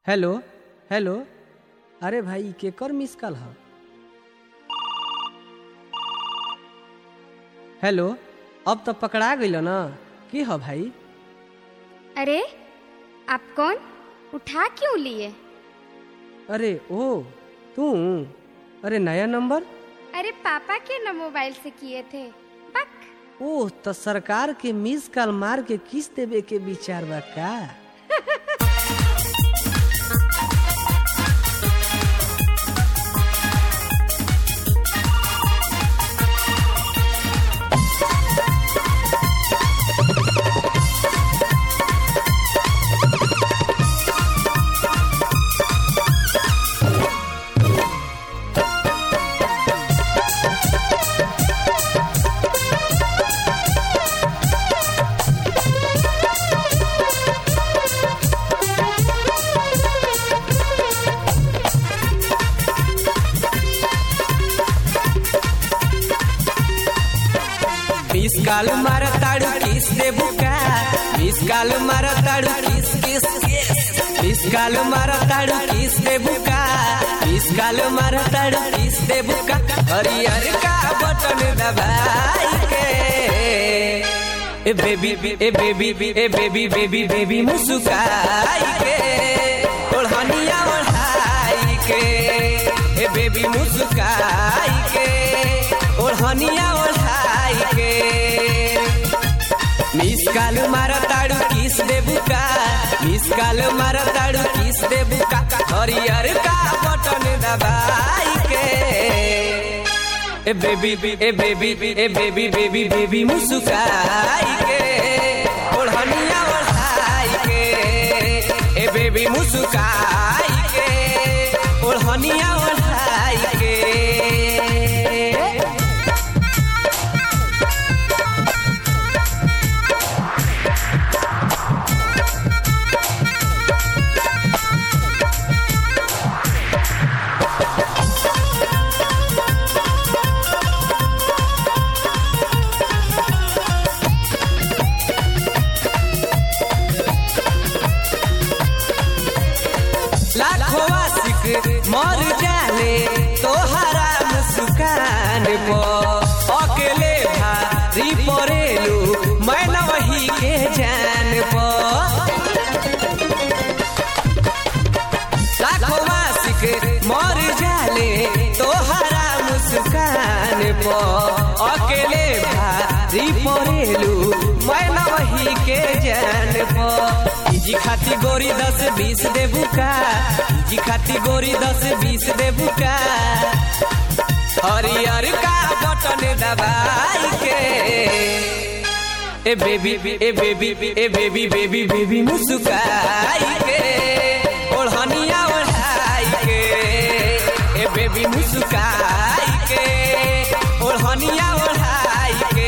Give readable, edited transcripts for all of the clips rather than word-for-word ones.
Hello hello. अरे भाई केकर मिस कॉल है? हेलो, अब तो पकड़ा गई ना। की है भाई? अरे आप कौन? उठा क्यों लिए? अरे ओ तू? अरे नया नंबर? अरे पापा के न मोबाइल से किए थे। बक। ओह तो सरकार के मिस कॉल मार के किस्त देवे के विचार बा का? मिस कॉल मारा ताड़ू किस दे बुका, मिस कॉल मारा ताड़ू किस किस किस, मिस कॉल मारा ताड़ू किस दे बुका, मिस कॉल मारा ताड़ू किस दे बुका। हरियर का बटन दबाई के ए बेबी ए बेबी ए बेबी बेबी बेबी मुस्काई के, ओढ़निया ओढ़ाई के ए बेबी मुस्काई के, ओढ़निया ओढ़ाई के। मिस कॉल मारा ताड़ू किस दे बुका, मिस कॉल मारा ताड़ू किस दे बुका। हरियर का बटन दबाई के ए बेबी ए बेबी ए बेबी बेबी बेबी मुस्काई के, ओढ़निया ओढ़ाई के ए बेबी मुस्काई के, ओढ़निया ओढ़ाई के। लाखों आशिक मर जाने तोहरा मुस्कान पो, अकेले भारी परेलू मैं न वही के जान पो। लाखों आशिक मर जाने तोहरा मुस्कान पो, अकेले भारी परेलू मैं न वही के जान पो। जी खाती गोरी 10-20 दे बुका, जी खाती गोरी 10-20 दे बुका। हरियर का बटन दबाई के ए बेबी ए बेबी ए बेबी बेबी बेबी मुस्काई के, ओढ़निया ओढ़ाई के ए बेबी मुस्काई के, ओढ़निया ओढ़ाई के।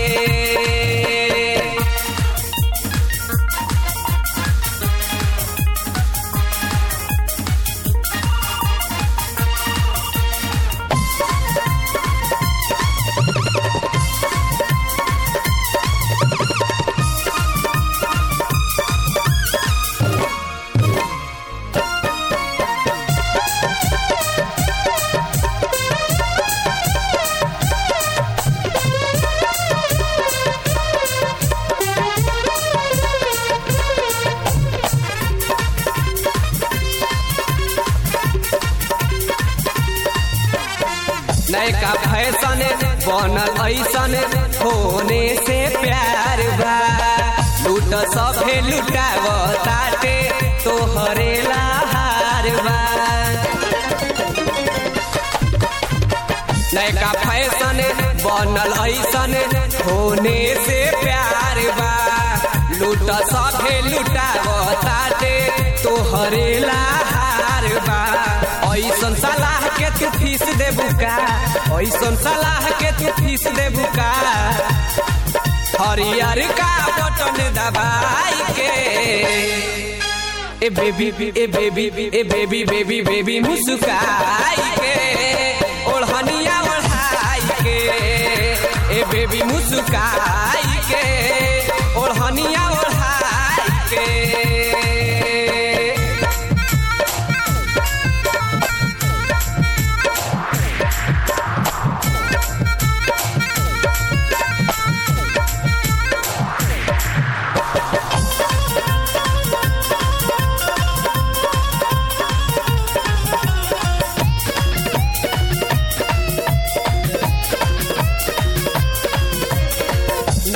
नयका फैशन बनल ऐसन होने से प्यार बा, लूट सभे लुटाव ताटे तोहरे लहार बा। नयका फैशन बनल ऐसन होने से प्यार बा, लूट सभे लुटाव ताटे तोहरे लहार बा। ऐसन सलाह के तू फीस दे बुका, ऐसन सलाह के तू फीस दे बुका। हरियर का बटन दबाई के ए बेबी ए बेबी ए बेबी बेबी बेबी मुस्काई के, ओढ़निया ओढ़ाई के ए बेबी मुस्काई के, ओढ़निया ओढ़ाई के।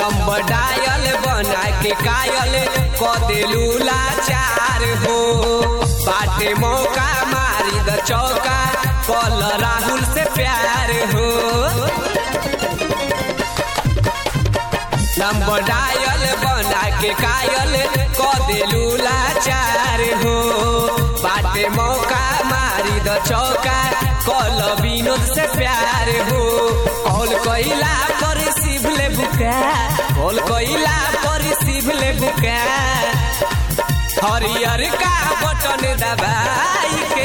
नंबर डायल बना के कायल क देलू लाचार हो बाटे मौका मारी द चौका कल राहुल से प्यार हो नंबर डायल बना के कायल क देलू लाचार हो बाटे मौका मारी द चौका कल विनोद से प्यार हो कॉल कइला पर रिसीव ले बुका कॉल कइला पर रिसीव ले बुका हरियर का बटन दबाई के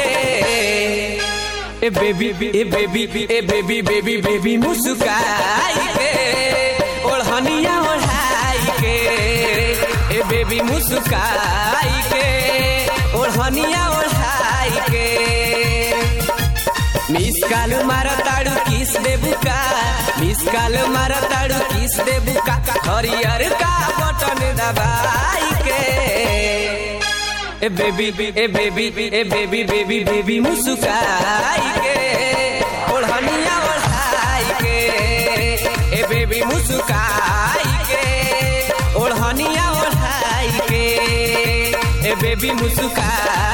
ए बेबी ए बेबी ए बेबी बेबी बेबी मुस्काई के ओढ़निया ओढ़ाई के ए बेबी मुस्काई के ओढ़निया ओढ़ाई के मिस कॉल मारताड़ू किस दे बुका मिस कॉल मारताड़ू किस दे बुका हरियर का बटन दबाई के ए बेबी ए बेबी ए बेबी बेबी बेबी मुस्काई के ओढ़निया ओढ़ाई के ए बेबी मुस्काई के ओढ़निया ओढ़ाई के ए बेबी मुस्काई